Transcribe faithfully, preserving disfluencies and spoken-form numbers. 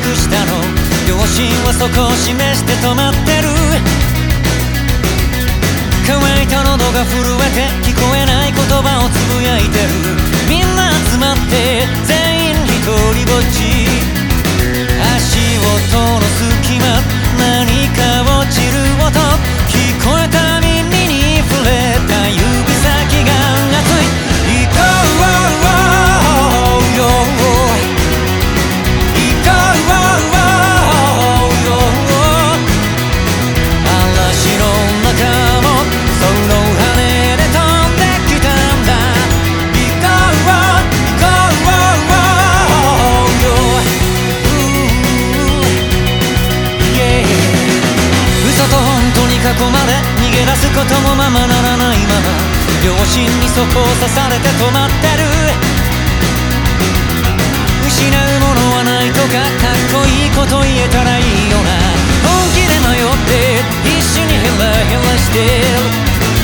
くしたの。両親はそこを示して止まってる。乾いた喉が震えて聞こえない言葉をつぶやいてる。みんな集まって全員一人ぼっち。足音の隙間何か落ちる音聞こえた。耳に触れた指先が熱い。行こうよ行こうよ。嵐の中もその羽で飛んできたんだ。行こう行こうよ。嘘と本当に囲まれ逃げ出すこともままならないまま両親にそこを刺されて止まってる。失うものはないとかかっこいいこと言えたらいいよな。本気で迷って必死にヘラヘラしてる。